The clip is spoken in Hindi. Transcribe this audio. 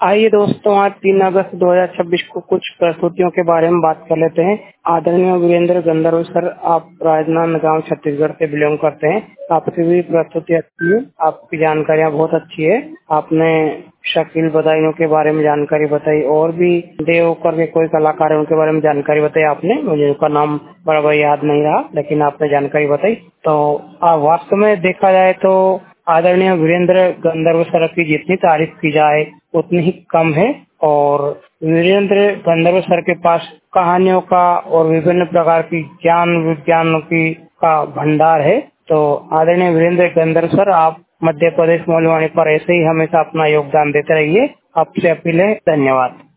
आइए दोस्तों, आज 3 अगस्त 2026 को कुछ प्रस्तुतियों के बारे में बात कर लेते हैं। आदरणीय वीरेंद्र गंधर्व सर, आप राजनांदगांव छत्तीसगढ़ से बिलोंग करते हैं। आपकी भी प्रस्तुति अच्छी है, आपकी जानकारियां बहुत अच्छी है। आपने शकील बदायूं के बारे में जानकारी बताई और भी देव करके कोई कलाकार है उनके बारे में जानकारी बताई आपने। मुझे उनका नाम बराबर याद नहीं रहा, लेकिन आपने जानकारी बताई। तो वास्तव में देखा जाए तो आदरणीय वीरेंद्र गंधर्व सर की जितनी तारीफ की जाए उतनी ही कम है। और वीरेंद्र गंधर्व सर के पास कहानियों का और विभिन्न प्रकार की ज्ञान विज्ञान की का भंडार है। तो आदरणीय वीरेंद्र गंधर्व सर, आप मध्य प्रदेश मौलवाणी पर ऐसे ही हमेशा अपना योगदान देते रहिए। आपसे अपील है। धन्यवाद।